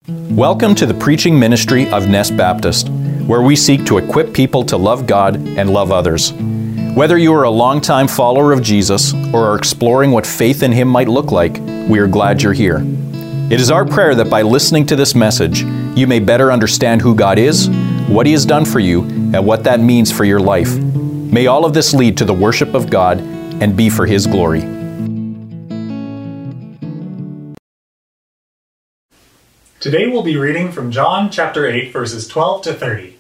Welcome to the preaching ministry of Nest Baptist, where we seek to equip people to love God and love others. Whether you are a longtime follower of Jesus or are exploring what faith in Him might look like, we are glad you're here. It is our prayer that by listening to this message, you may better understand who God is, what He has done for you, and what that means for your life. May all of this lead to the worship of God and be for His glory. Today we'll be reading from John chapter 8, verses 12 to 30.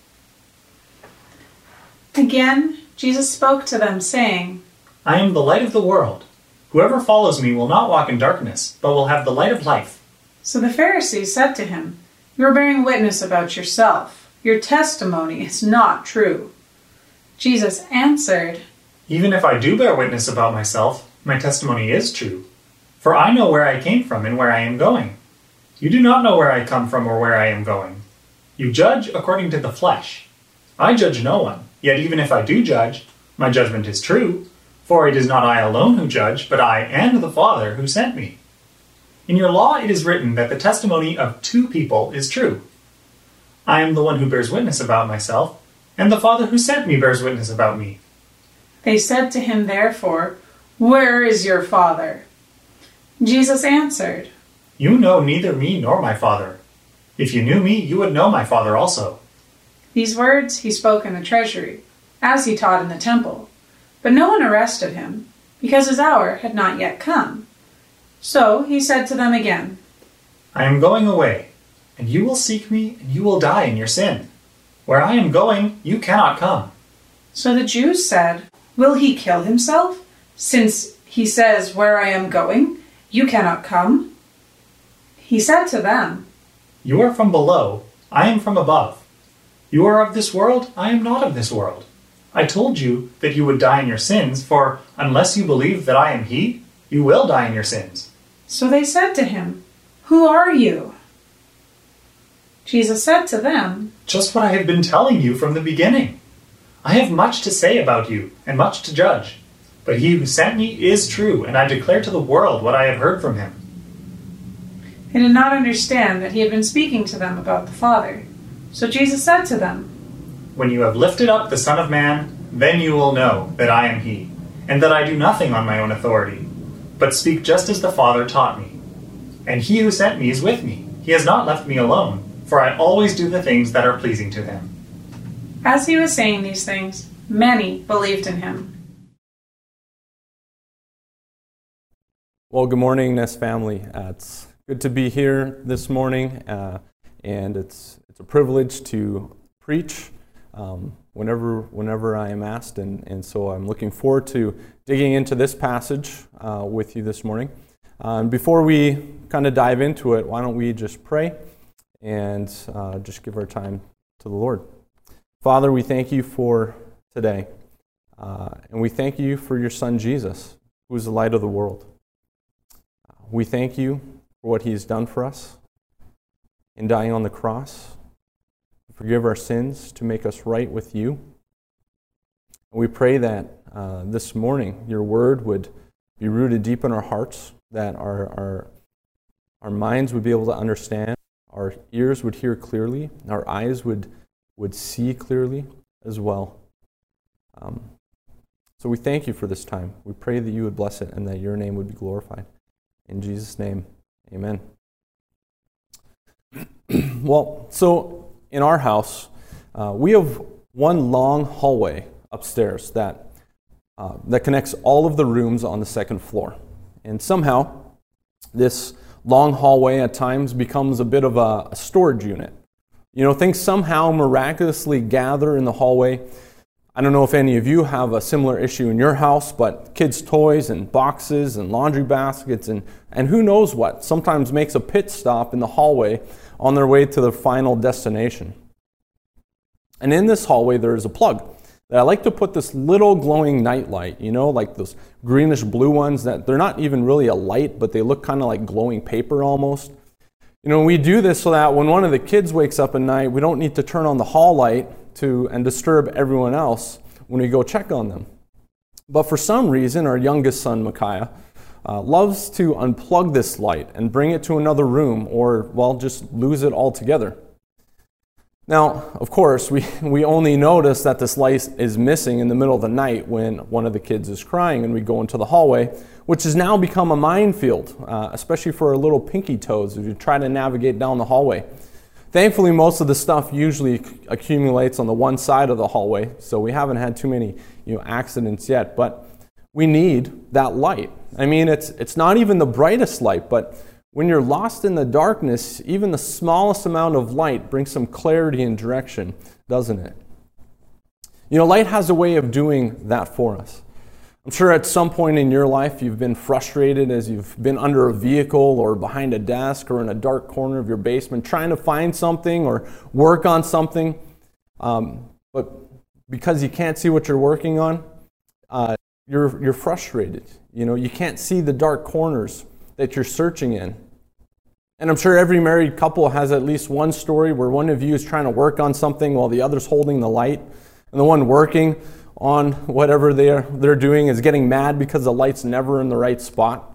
Again, Jesus spoke to them, saying, I am the light of the world. Whoever follows me will not walk in darkness, but will have the light of life. So the Pharisees said to him, You are bearing witness about yourself. Your testimony is not true. Jesus answered, Even if I do bear witness about myself, my testimony is true. For I know where I came from and where I am going. You do not know where I come from or where I am going. You judge according to the flesh. I judge no one, yet even if I do judge, my judgment is true, for it is not I alone who judge, but I and the Father who sent me. In your law it is written that the testimony of two people is true. I am the one who bears witness about myself, and the Father who sent me bears witness about me. They said to him, therefore, Where is your Father? Jesus answered, You know neither me nor my Father. If you knew me, you would know my Father also. These words he spoke in the treasury, as he taught in the temple. But no one arrested him, because his hour had not yet come. So he said to them again, I am going away, and you will seek me, and you will die in your sin. Where I am going, you cannot come. So the Jews said, Will he kill himself, since he says, Where I am going, you cannot come? He said to them, You are from below, I am from above. You are of this world, I am not of this world. I told you that you would die in your sins, for unless you believe that I am He, you will die in your sins. So they said to him, Who are you? Jesus said to them, Just what I have been telling you from the beginning. I have much to say about you, and much to judge. But He who sent me is true, and I declare to the world what I have heard from Him. They did not understand that he had been speaking to them about the Father. So Jesus said to them, When you have lifted up the Son of Man, then you will know that I am He, and that I do nothing on my own authority, but speak just as the Father taught me. And He who sent me is with me. He has not left me alone, for I always do the things that are pleasing to Him. As he was saying these things, many believed in him. Well, good morning, Nest family. It's good to be here this morning, and it's a privilege to preach whenever I am asked, and so I'm looking forward to digging into this passage with you this morning. Before we kind of dive into it, why don't we just pray and just give our time to the Lord. Father, we thank you for today, and we thank you for your Son Jesus, who is the light of the world. We thank you for what He has done for us in dying on the cross, to forgive our sins, to make us right with you. And we pray that this morning your word would be rooted deep in our hearts, that our minds would be able to understand, our ears would hear clearly, our eyes would see clearly as well. So we thank you for this time. We pray that you would bless it and that your name would be glorified. In Jesus' name, amen. Well, so in our house, we have one long hallway upstairs that connects all of the rooms on the second floor. And somehow, this long hallway at times becomes a bit of a storage unit. You know, things somehow miraculously gather in the hallway. I don't know if any of you have a similar issue in your house, but kids' toys and boxes and laundry baskets and who knows what sometimes makes a pit stop in the hallway on their way to their final destination. And in this hallway there is a plug that I like to put this little glowing night light, you know, like those greenish blue ones that they're not even really a light, but they look kind of like glowing paper almost. You know, we do this so that when one of the kids wakes up at night, we don't need to turn on the hall light and disturb everyone else when we go check on them. But for some reason, our youngest son, Micaiah, loves to unplug this light and bring it to another room or, well, just lose it altogether. Now, of course, we only notice that this light is missing in the middle of the night when one of the kids is crying and we go into the hallway, which has now become a minefield, especially for our little pinky toes as you try to navigate down the hallway. Thankfully, most of the stuff usually accumulates on the one side of the hallway, so we haven't had too many accidents yet, but we need that light. I mean, it's not even the brightest light, but when you're lost in the darkness, even the smallest amount of light brings some clarity and direction, doesn't it? Light has a way of doing that for us. I'm sure at some point in your life you've been frustrated as you've been under a vehicle or behind a desk or in a dark corner of your basement trying to find something or work on something, but because you can't see what you're working on, you're frustrated. You can't see the dark corners that you're searching in. And I'm sure every married couple has at least one story where one of you is trying to work on something while the other's holding the light, and the one working on whatever they're doing is getting mad because the light's never in the right spot.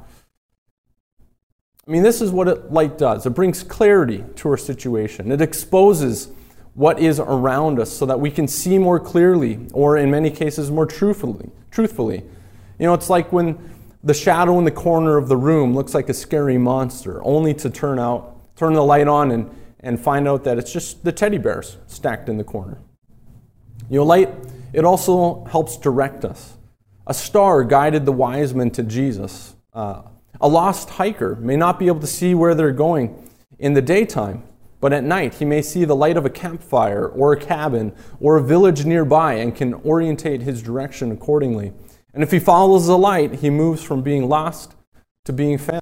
I mean, this is what light does. It brings clarity to our situation. It exposes what is around us so that we can see more clearly, or in many cases more truthfully. It's like when the shadow in the corner of the room looks like a scary monster, only to turn the light on and find out that it's just the teddy bears stacked in the corner. Light, it also helps direct us. A star guided the wise men to Jesus. A lost hiker may not be able to see where they're going in the daytime, but at night he may see the light of a campfire or a cabin or a village nearby and can orientate his direction accordingly. And if he follows the light, he moves from being lost to being found.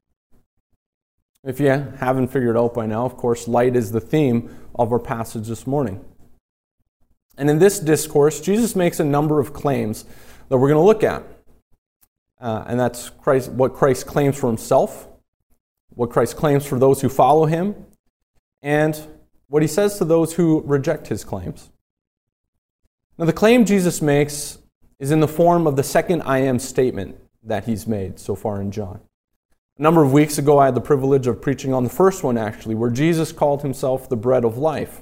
If you haven't figured out by now, of course, light is the theme of our passage this morning. And in this discourse, Jesus makes a number of claims that we're going to look at. And that's what Christ claims for himself, what Christ claims for those who follow him, and what he says to those who reject his claims. Now, the claim Jesus makes is in the form of the second I am statement that he's made so far in John. A number of weeks ago, I had the privilege of preaching on the first one, actually, where Jesus called himself the bread of life.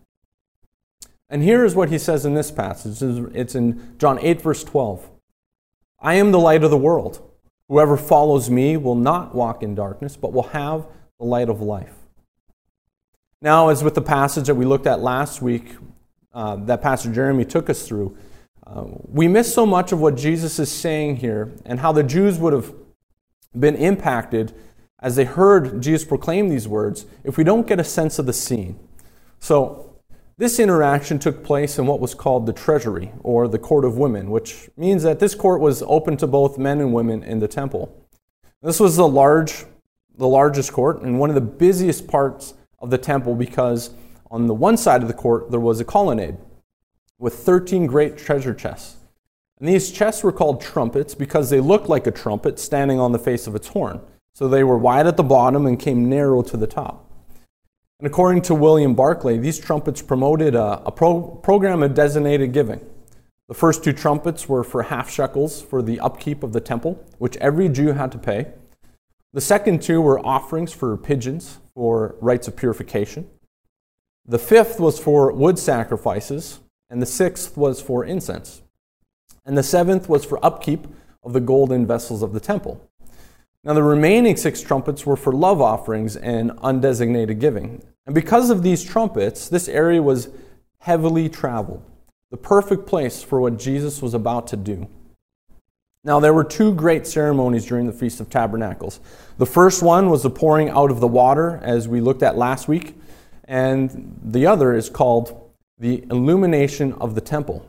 And here is what he says in this passage. It's in John 8, verse 12. I am the light of the world. Whoever follows me will not walk in darkness, but will have the light of life. Now, as with the passage that we looked at last week, that Pastor Jeremy took us through, we miss so much of what Jesus is saying here and how the Jews would have been impacted as they heard Jesus proclaim these words if we don't get a sense of the scene. So, this interaction took place in what was called the treasury, or the court of women, which means that this court was open to both men and women in the temple. This was the largest court and one of the busiest parts of the temple because on the one side of the court there was a colonnade with 13 great treasure chests. And these chests were called trumpets because they looked like a trumpet standing on the face of its horn. So they were wide at the bottom and came narrow to the top. And according to William Barclay, these trumpets promoted a program of designated giving. The first two trumpets were for half shekels for the upkeep of the temple, which every Jew had to pay. The second two were offerings for pigeons for rites of purification. The fifth was for wood sacrifices, and the sixth was for incense. And the seventh was for upkeep of the golden vessels of the temple. Now the remaining 6 trumpets were for love offerings and undesignated giving. And because of these trumpets, this area was heavily traveled, the perfect place for what Jesus was about to do. Now there were 2 great ceremonies during the Feast of Tabernacles. The first one was the pouring out of the water, as we looked at last week, and the other is called the illumination of the temple.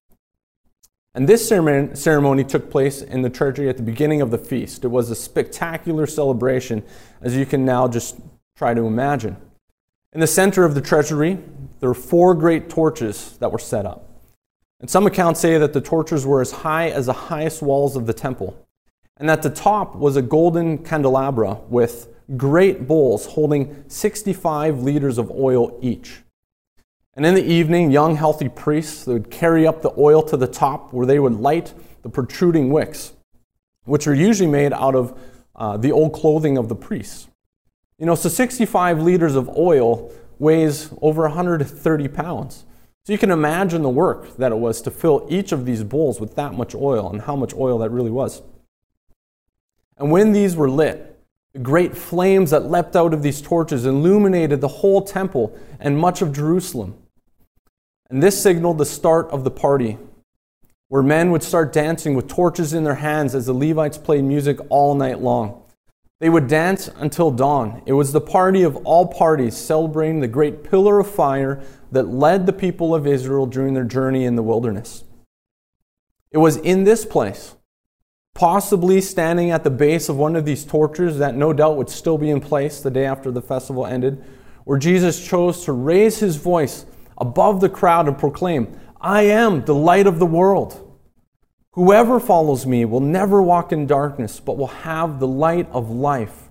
And this ceremony took place in the treasury at the beginning of the feast. It was a spectacular celebration, as you can now just try to imagine. In the center of the treasury, there were 4 great torches that were set up. And some accounts say that the torches were as high as the highest walls of the temple. And at the top was a golden candelabra with great bowls holding 65 liters of oil each. And in the evening, young, healthy priests would carry up the oil to the top where they would light the protruding wicks. which are usually made out of the old clothing of the priests. So 65 liters of oil weighs over 130 pounds. So you can imagine the work that it was to fill each of these bowls with that much oil and how much oil that really was. And when these were lit, the great flames that leapt out of these torches illuminated the whole temple and much of Jerusalem. And this signaled the start of the party, where men would start dancing with torches in their hands as the Levites played music all night long. They would dance until dawn. It was the party of all parties, celebrating the great pillar of fire that led the people of Israel during their journey in the wilderness. It was in this place, possibly standing at the base of one of these torches that no doubt would still be in place the day after the festival ended, where Jesus chose to raise his voice above the crowd and proclaim, "I am the light of the world. Whoever follows me will never walk in darkness, but will have the light of life."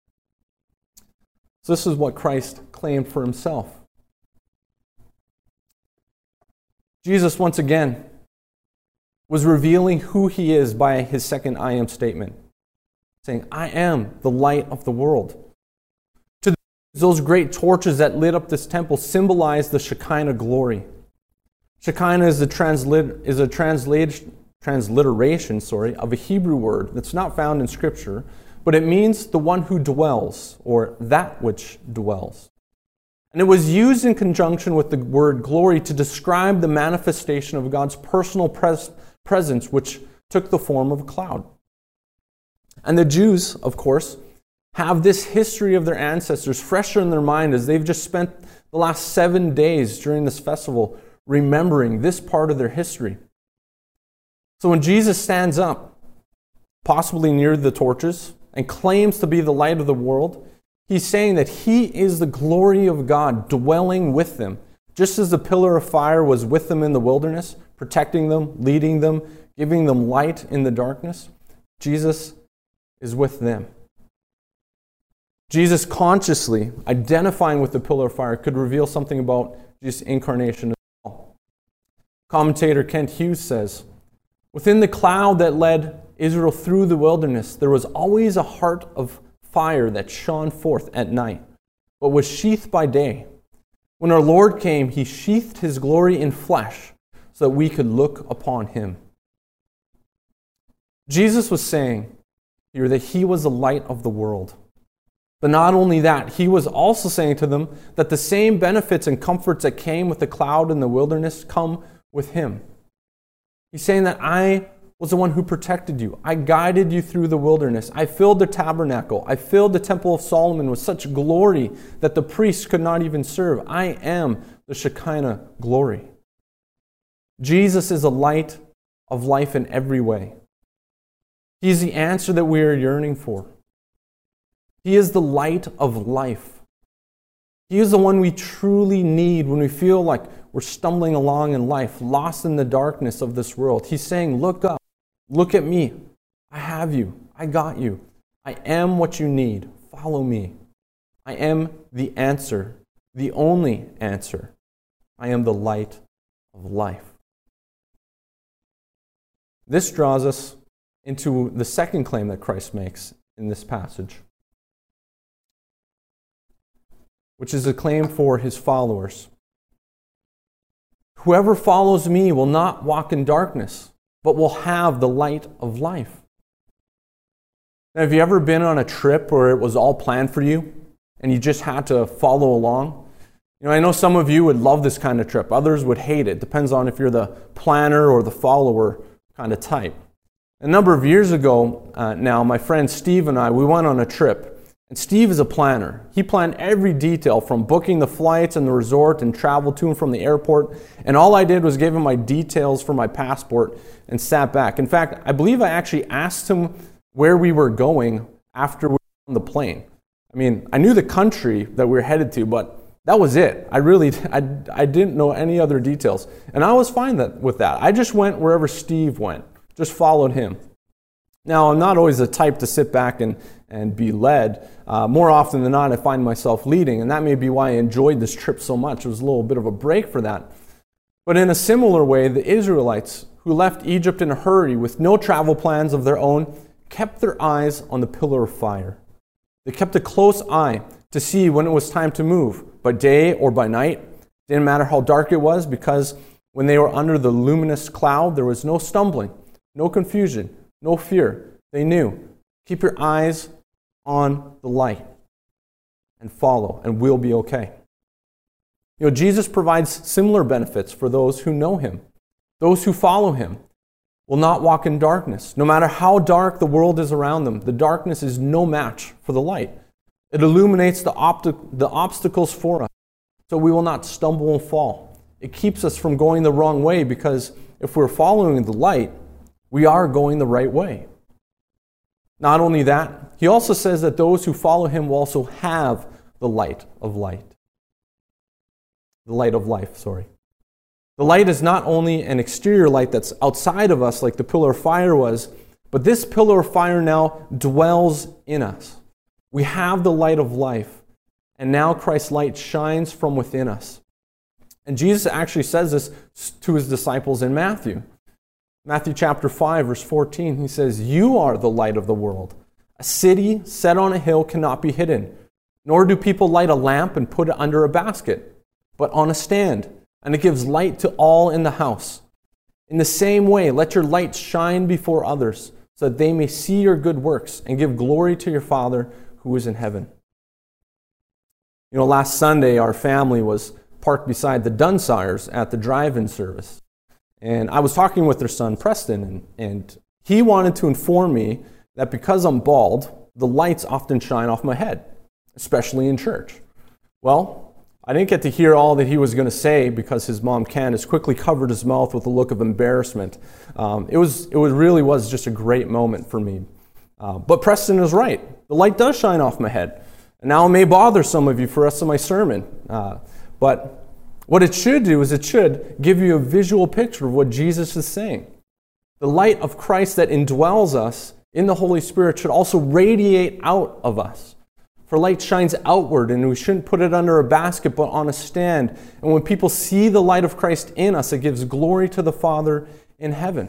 So this is what Christ claimed for himself. Jesus, once again, was revealing who he is by his second I am statement, saying, "I am the light of the world." To those great torches that lit up this temple symbolized the Shekinah glory. Shekinah is a transliteration of a Hebrew word that's not found in Scripture, but it means the one who dwells, or that which dwells. And it was used in conjunction with the word glory to describe the manifestation of God's personal presence, which took the form of a cloud. And the Jews, of course, have this history of their ancestors fresher in their mind as they've just spent the last 7 days during this festival remembering this part of their history. So when Jesus stands up, possibly near the torches, and claims to be the light of the world, he's saying that he is the glory of God dwelling with them. Just as the pillar of fire was with them in the wilderness, protecting them, leading them, giving them light in the darkness, Jesus is with them. Jesus consciously identifying with the pillar of fire could reveal something about Jesus' incarnation as well. Commentator Kent Hughes says, "Within the cloud that led Israel through the wilderness, there was always a heart of fire that shone forth at night, but was sheathed by day. When our Lord came, he sheathed his glory in flesh so that we could look upon him." Jesus was saying here that he was the light of the world. But not only that, he was also saying to them that the same benefits and comforts that came with the cloud in the wilderness come with him. He's saying that I was the one who protected you. I guided you through the wilderness. I filled the tabernacle. I filled the temple of Solomon with such glory that the priests could not even serve. I am the Shekinah glory. Jesus is a light of life in every way. He is the answer that we are yearning for. He is the light of life. He is the one we truly need when we feel like we're stumbling along in life, lost in the darkness of this world. He's saying, look up, look at me. I have you. I got you. I am what you need. Follow me. I am the answer, the only answer. I am the light of life. This draws us into the second claim that Christ makes in this passage, which is a claim for his followers. Whoever follows me will not walk in darkness, but will have the light of life. Now, have you ever been on a trip where it was all planned for you and you just had to follow along? I know some of you would love this kind of trip. Others would hate it. Depends on if you're the planner or the follower kind of type. A number of years ago now, my friend Steve and I, we went on a trip. And Steve is a planner. He planned every detail from booking the flights and the resort and travel to and from the airport. And all I did was give him my details for my passport and sat back. In fact, I believe I actually asked him where we were going after we were on the plane. I knew the country that we were headed to, but that was it. I didn't know any other details. And I was fine with that. I just went wherever Steve went, just followed him. Now, I'm not always the type to sit back and be led. More often than not, I find myself leading, and that may be why I enjoyed this trip so much. It was a little bit of a break for that. But in a similar way, the Israelites who left Egypt in a hurry with no travel plans of their own kept their eyes on the pillar of fire. They kept a close eye to see when it was time to move, by day or by night. Didn't matter how dark it was, because when they were under the luminous cloud, there was no stumbling, no confusion, no fear. They knew, keep your eyes on the light and follow, and we'll be okay. You know, Jesus provides similar benefits for those who know him. Those who follow him will not walk in darkness. No matter how dark the world is around them, the darkness is no match for the light. It illuminates the obstacles for us, so we will not stumble and fall. It keeps us from going the wrong way, because if we're following the light, we are going the right way. Not only that, he also says that those who follow him will also have the light of light. The light of life, sorry. The light is not only an exterior light that's outside of us, like the pillar of fire was, but this pillar of fire now dwells in us. We have the light of life, and now Christ's light shines from within us. And Jesus actually says this to his disciples in Matthew. Matthew chapter 5, verse 14, he says, "You are the light of the world. A city set on a hill cannot be hidden, nor do people light a lamp and put it under a basket, but on a stand, and it gives light to all in the house. In the same way, let your light shine before others, so that they may see your good works and give glory to your Father who is in heaven." You know, last Sunday, our family was parked beside the Dunsires at the drive-in service. And I was talking with their son, Preston, and he wanted to inform me that because I'm bald, the lights often shine off my head, especially in church. Well, I didn't get to hear all that he was going to say, because his mom, Candace, quickly covered his mouth with a look of embarrassment. It really was just a great moment for me. But Preston is right. The light does shine off my head. And now it may bother some of you for the rest of my sermon. But what it should do is it should give you a visual picture of what Jesus is saying. The light of Christ that indwells us in the Holy Spirit should also radiate out of us. For light shines outward, and we shouldn't put it under a basket, but on a stand. And when people see the light of Christ in us, it gives glory to the Father in heaven.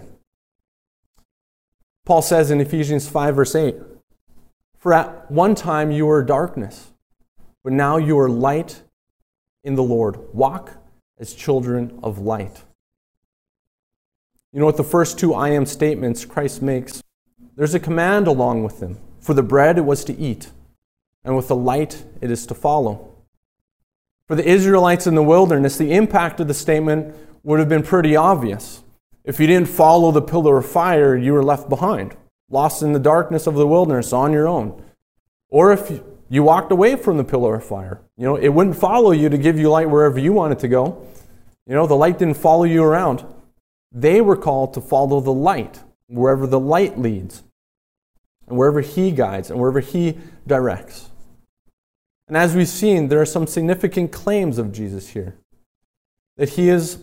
Paul says in Ephesians 5, verse 8, "For at one time you were darkness, but now you are light in the Lord. Walk as children of light." You know, with the first two I am statements Christ makes, there's a command along with them. For the bread it was to eat, and with the light it is to follow. For the Israelites in the wilderness, the impact of the statement would have been pretty obvious. If you didn't follow the pillar of fire, you were left behind, lost in the darkness of the wilderness on your own. Or if you walked away from the pillar of fire, you know, it wouldn't follow you to give you light wherever you wanted to go. You know, the light didn't follow you around. They were called to follow the light, wherever the light leads, and wherever he guides, and wherever he directs. And as we've seen, there are some significant claims of Jesus here. That he is,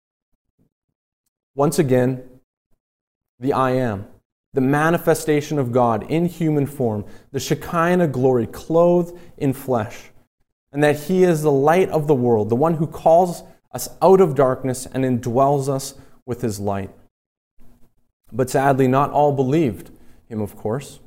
once again, the I am, the manifestation of God in human form, the Shekinah glory clothed in flesh, and that he is the light of the world, the one who calls us out of darkness and indwells us with his light. But sadly, not all believed him, of course.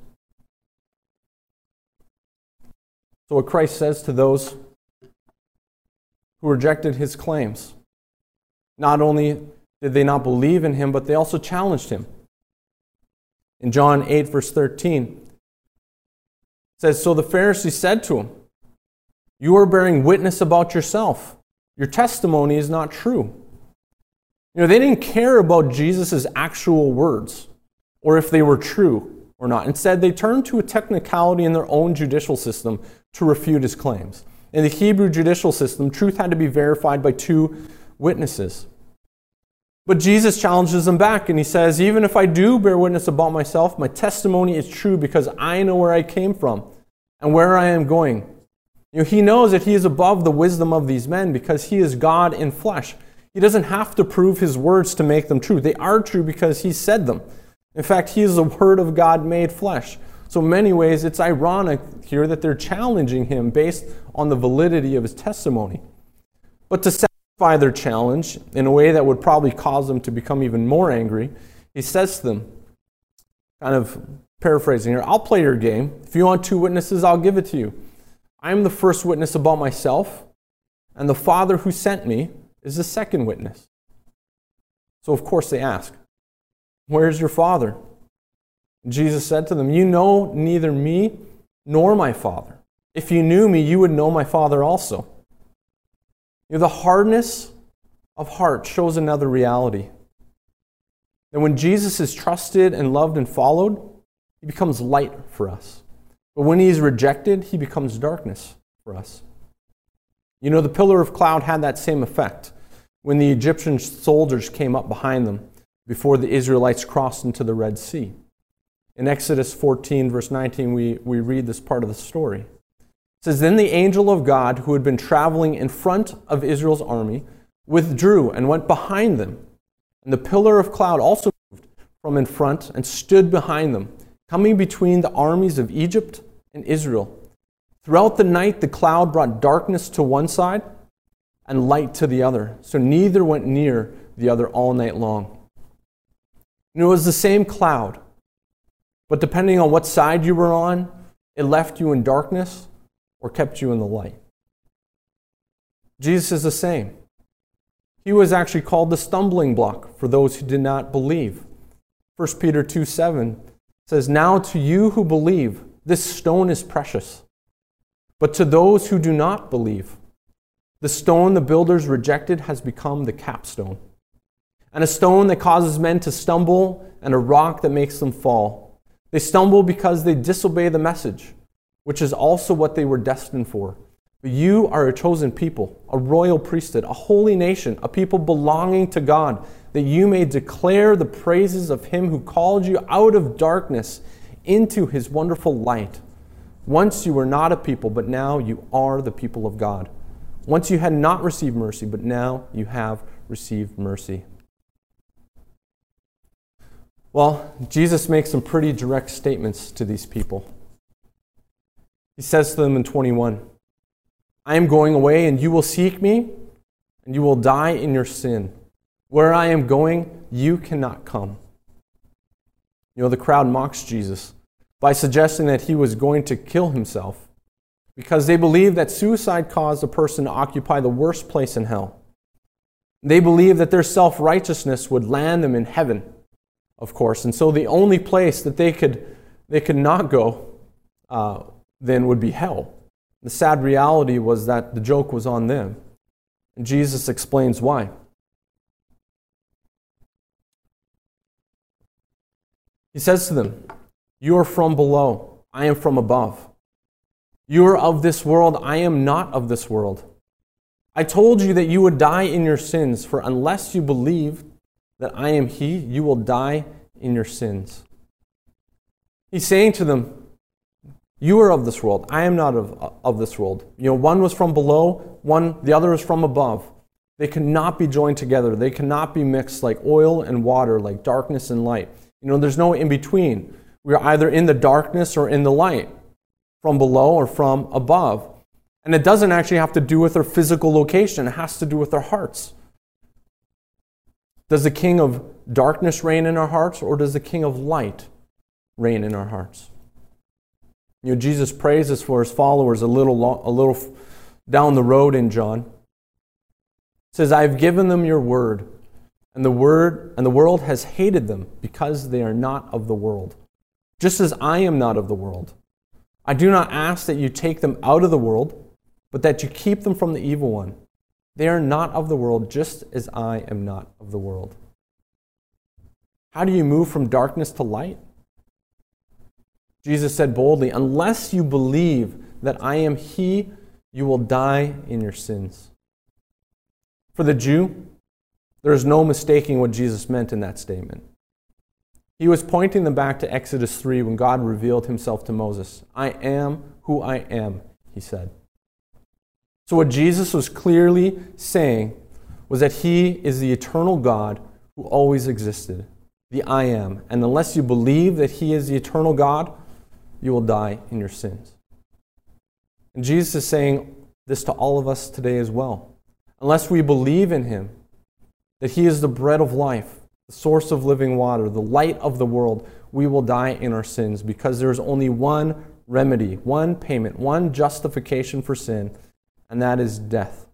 So what Christ says to those who rejected his claims, not only did they not believe in him, but they also challenged him. In John 8, verse 13, it says, "So the Pharisees said to him, 'You are bearing witness about yourself. Your testimony is not true.'" You know, they didn't care about Jesus' actual words, or if they were true or not. Instead, they turned to a technicality in their own judicial system to refute his claims. In the Hebrew judicial system, truth had to be verified by two witnesses. But Jesus challenges them back, and he says, "Even if I do bear witness about myself, my testimony is true, because I know where I came from and where I am going." You know, he knows that he is above the wisdom of these men because he is God in flesh. He doesn't have to prove his words to make them true. They are true because he said them. In fact, he is the Word of God made flesh. So in many ways, it's ironic here that they're challenging him based on the validity of his testimony. But to satisfy their challenge in a way that would probably cause them to become even more angry, he says to them, kind of Paraphrasing here, I'll play your game. If you want 2 witnesses, I'll give it to you. I am the first witness about myself, and the Father who sent me is the second witness. So of course they ask, where's your Father? And Jesus said to them, you know neither me nor my Father. If you knew me, you would know my Father also. The hardness of heart shows another reality. That when Jesus is trusted and loved and followed, he becomes light for us. But when he is rejected, he becomes darkness for us. The pillar of cloud had that same effect when the Egyptian soldiers came up behind them before the Israelites crossed into the Red Sea. In Exodus 14, verse 19, we read this part of the story. It says, then the angel of God, who had been traveling in front of Israel's army, withdrew and went behind them. And the pillar of cloud also moved from in front and stood behind them, coming between the armies of Egypt and Israel. Throughout the night, the cloud brought darkness to one side and light to the other, so neither went near the other all night long. It was the same cloud, but depending on what side you were on, it left you in darkness or kept you in the light. Jesus is the same. He was actually called the stumbling block for those who did not believe. 1 Peter 2:7 says, now to you who believe, this stone is precious. But to those who do not believe, the stone the builders rejected has become the capstone, and a stone that causes men to stumble, and a rock that makes them fall. They stumble because they disobey the message, which is also what they were destined for. But you are a chosen people, a royal priesthood, a holy nation, a people belonging to God, that you may declare the praises of him who called you out of darkness into his wonderful light. Once you were not a people, but now you are the people of God. Once you had not received mercy, but now you have received mercy. Well, Jesus makes some pretty direct statements to these people. He says to them in 21, I am going away, and you will seek me, and you will die in your sin. Where I am going, you cannot come. The crowd mocks Jesus by suggesting that he was going to kill himself because they believe that suicide caused a person to occupy the worst place in hell. They believe that their self-righteousness would land them in heaven, of course, and so the only place that they could not go then would be hell. The sad reality was that the joke was on them. And Jesus explains why. He says to them, you are from below, I am from above. You are of this world, I am not of this world. I told you that you would die in your sins, for unless you believe that I am he, you will die in your sins. He's saying to them, you are of this world. I am not of this world. One was from below, the other is from above. They cannot be joined together. They cannot be mixed like oil and water, like darkness and light. There's no in between. We are either in the darkness or in the light, from below or from above. And it doesn't actually have to do with our physical location. It has to do with our hearts. Does the king of darkness reign in our hearts, or does the king of light reign in our hearts? Jesus prays this for his followers a little down the road in John. It says, I have given them your word, and the world has hated them because they are not of the world, just as I am not of the world. I do not ask that you take them out of the world, but that you keep them from the evil one. They are not of the world, just as I am not of the world. How do you move from darkness to light? Jesus said boldly, unless you believe that I am he, you will die in your sins. For the Jew, there is no mistaking what Jesus meant in that statement. He was pointing them back to Exodus 3 when God revealed himself to Moses. I am who I am, he said. So what Jesus was clearly saying was that he is the eternal God who always existed, the I am. And unless you believe that he is the eternal God, you will die in your sins. And Jesus is saying this to all of us today as well. Unless we believe in him, that he is the bread of life, the source of living water, the light of the world, we will die in our sins because there is only one remedy, one payment, one justification for sin, and that is death.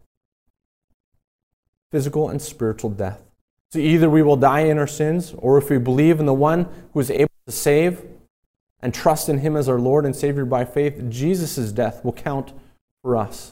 Physical and spiritual death. So either we will die in our sins, or if we believe in the one who is able to save and trust in him as our Lord and Savior by faith, Jesus' death will count for us.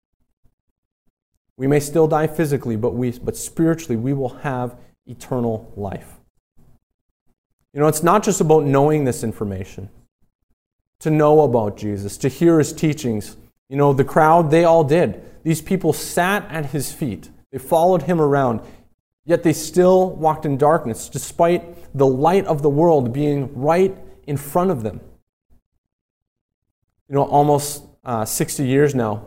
We may still die physically, but spiritually we will have eternal life. You know, it's not just about knowing this information, to know about Jesus, to hear his teachings. You know, the crowd, they all did. These people sat at his feet. They followed him around, yet they still walked in darkness, despite the light of the world being right in front of them. You know, almost 60 years now,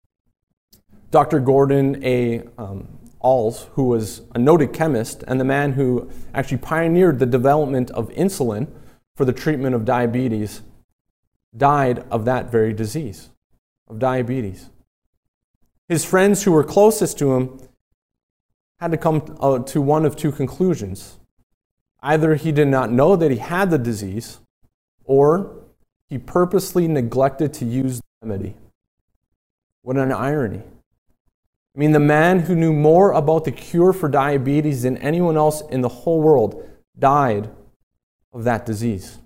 Dr. Gordon A. Alls, who was a noted chemist and the man who actually pioneered the development of insulin for the treatment of diabetes, died of that very disease, of diabetes. His friends who were closest to him had to come to one of two conclusions. Either he did not know that he had the disease, or he purposely neglected to use the remedy. What an irony. I mean, the man who knew more about the cure for diabetes than anyone else in the whole world died of that disease.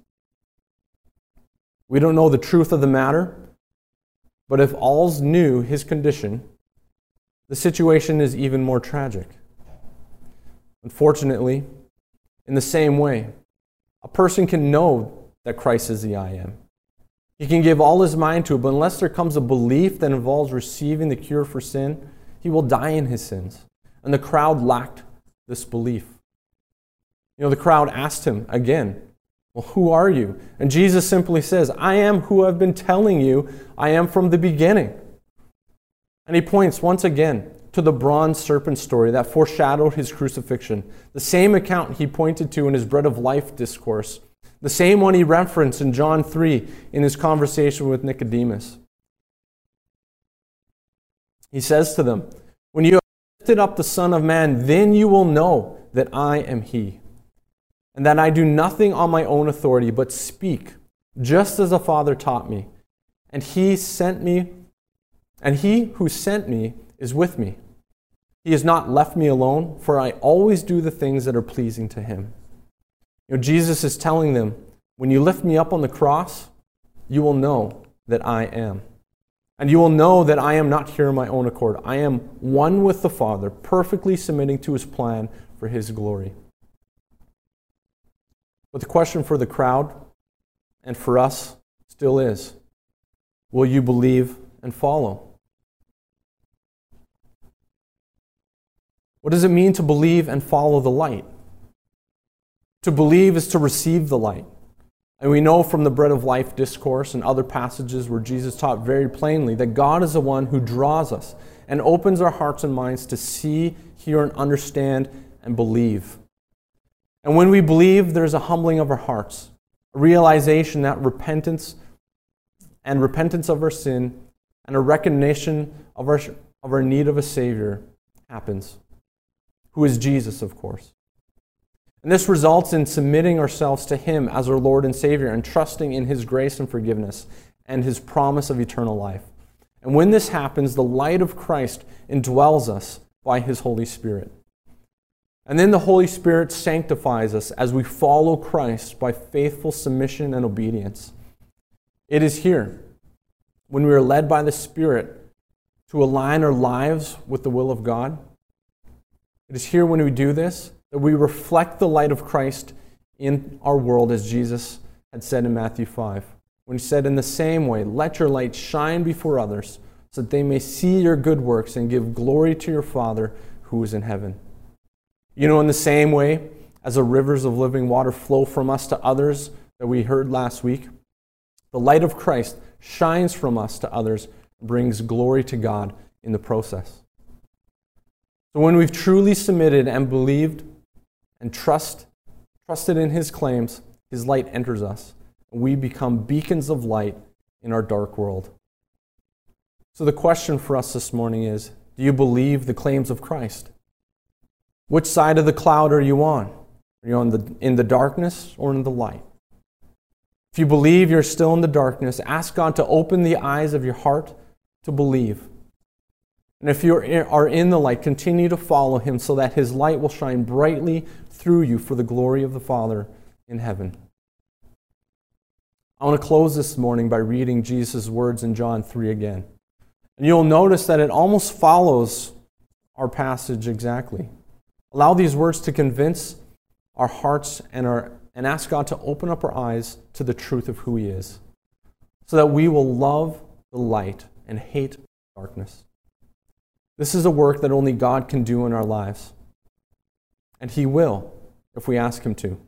We don't know the truth of the matter, but if Alls knew his condition, the situation is even more tragic. Unfortunately, in the same way, a person can know that Christ is the I Am. He can give all his mind to it, but unless there comes a belief that involves receiving the cure for sin, he will die in his sins. And the crowd lacked this belief. You know, the crowd asked him again, well, who are you? And Jesus simply says, I am who I've been telling you I am from the beginning. And he points once again to the bronze serpent story that foreshadowed his crucifixion, the same account he pointed to in his Bread of Life discourse, the same one he referenced in John 3 in his conversation with Nicodemus. He says to them, when you have lifted up the Son of Man, then you will know that I am he, and that I do nothing on my own authority, but speak, just as the Father taught me. And he who sent me is with me. He has not left me alone, for I always do the things that are pleasing to him. You know, Jesus is telling them, when you lift me up on the cross, you will know that I am. And you will know that I am not here in my own accord. I am one with the Father, perfectly submitting to his plan for his glory. But the question for the crowd and for us still is, will you believe and follow? What does it mean to believe and follow the light? To believe is to receive the light. And we know from the Bread of Life discourse and other passages where Jesus taught very plainly that God is the one who draws us and opens our hearts and minds to see, hear, and understand and believe. And when we believe, there's a humbling of our hearts, a realization that repentance of our sin and a recognition of our need of a Savior happens, who is Jesus, of course. And this results in submitting ourselves to him as our Lord and Savior and trusting in his grace and forgiveness and his promise of eternal life. And when this happens, the light of Christ indwells us by his Holy Spirit. And then the Holy Spirit sanctifies us as we follow Christ by faithful submission and obedience. It is here, when we are led by the Spirit to align our lives with the will of God. It is here when we do this that we reflect the light of Christ in our world, as Jesus had said in Matthew 5. When he said, in the same way, let your light shine before others, so that they may see your good works and give glory to your Father who is in heaven. You know, in the same way as the rivers of living water flow from us to others that we heard last week, the light of Christ shines from us to others and brings glory to God in the process. So when we've truly submitted and believed and trusted in his claims, his light enters us, and we become beacons of light in our dark world. So the question for us this morning is, do you believe the claims of Christ? Which side of the cloud are you on? Are you in the darkness or in the light? If you believe you're still in the darkness, ask God to open the eyes of your heart to believe. And if you are in the light, continue to follow Him so that His light will shine brightly through you for the glory of the Father in heaven. I want to close this morning by reading Jesus' words in John 3 again. And you'll notice that it almost follows our passage exactly. Allow these words to convince our hearts and ask God to open up our eyes to the truth of who He is, so that we will love the light and hate darkness. This is a work that only God can do in our lives. And He will, if we ask Him to.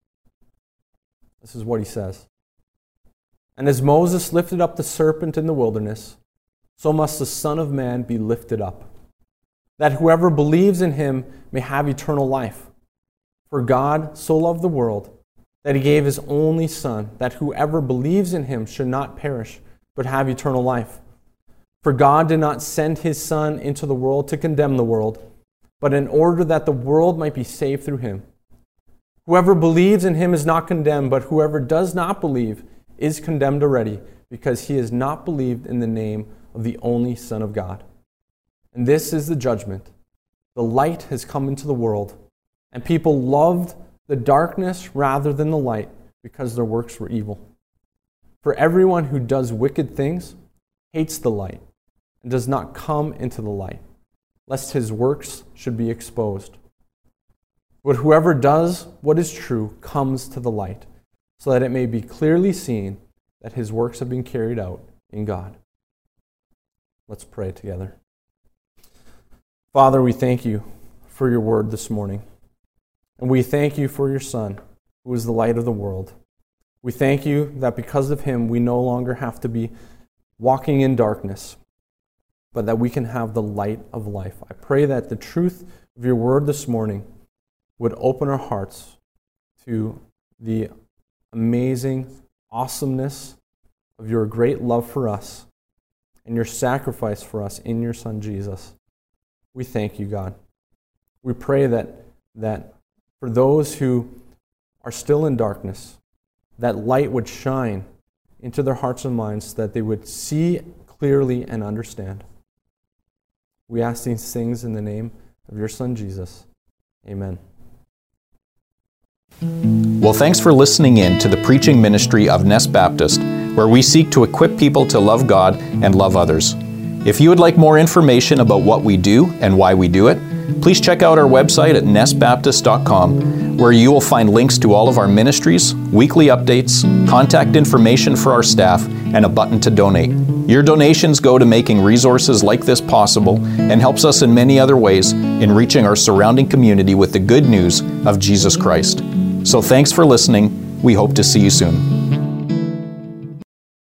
This is what He says. And as Moses lifted up the serpent in the wilderness, so must the Son of Man be lifted up, that whoever believes in Him may have eternal life. For God so loved the world that He gave His only Son, that whoever believes in Him should not perish, but have eternal life. For God did not send His Son into the world to condemn the world, but in order that the world might be saved through Him. Whoever believes in Him is not condemned, but whoever does not believe is condemned already, because he has not believed in the name of the only Son of God. And this is the judgment. The light has come into the world, and people loved the darkness rather than the light, because their works were evil. For everyone who does wicked things hates the light, and does not come into the light, lest his works should be exposed. But whoever does what is true comes to the light, so that it may be clearly seen that his works have been carried out in God. Let's pray together. Father, we thank You for Your word this morning. And we thank You for Your Son, who is the light of the world. We thank You that because of Him, we no longer have to be walking in darkness, but that we can have the light of life. I pray that the truth of Your word this morning would open our hearts to the amazing awesomeness of Your great love for us and Your sacrifice for us in Your Son Jesus. We thank You, God. We pray that for those who are still in darkness, that light would shine into their hearts and minds so that they would see clearly and understand. We ask these things in the name of Your Son Jesus. Amen. Well, thanks for listening in to the preaching ministry of Ness Baptist, where we seek to equip people to love God and love others. If you would like more information about what we do and why we do it, please check out our website at nessbaptist.com, where you will find links to all of our ministries, weekly updates, contact information for our staff, and a button to donate. Your donations go to making resources like this possible and helps us in many other ways in reaching our surrounding community with the good news of Jesus Christ. So thanks for listening. We hope to see you soon.